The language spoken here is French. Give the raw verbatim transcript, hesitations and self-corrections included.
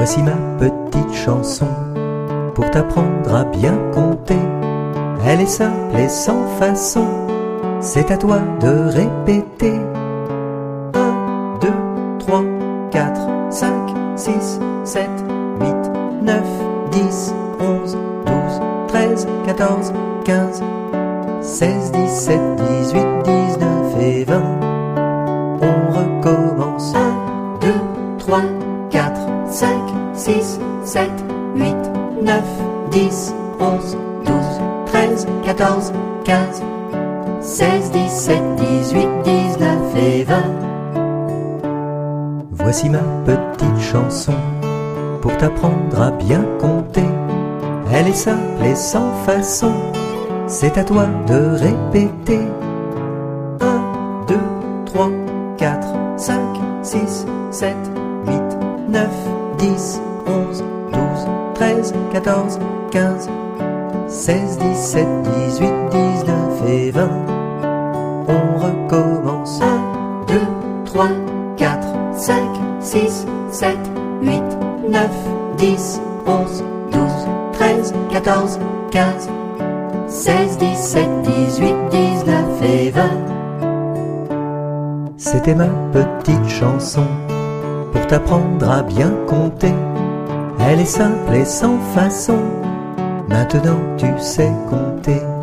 Voici ma petite chanson pour t'apprendre à bien compter. Elle est simple et sans façon, c'est à toi de répéter. Un, deux, trois, quatre, cinq, six, sept, huit, neuf, dix, onze, douze, treize, quatorze, quinze, seize, dix-sept, dix-huit, dix-neuf et vingt. On recommence. Un, deux, trois, quatre, cinq, six, sept, huit, neuf, dix, onze, douze, treize, quatorze, quinze, seize, dix-sept, dix-huit, dix-neuf et vingt. Voici ma petite chanson pour t'apprendre à bien compter. Elle est simple et sans façon, c'est à toi de répéter. Un, deux, trois, quatre, cinq, six, sept, huit, neuf, dix, onze, douze, treize, quatorze, quinze, seize, dix-sept, dix-huit, dix-neuf et vingt. On recommence. Un, deux, trois, quatre, cinq, six, sept, huit, neuf, dix, onze, douze, treize, quatorze, quinze, seize, dix-sept, dix-huit, dix-neuf et vingt. C'était ma petite chanson pour t'apprendre à bien compter. Elle est simple et sans façon, maintenant tu sais compter.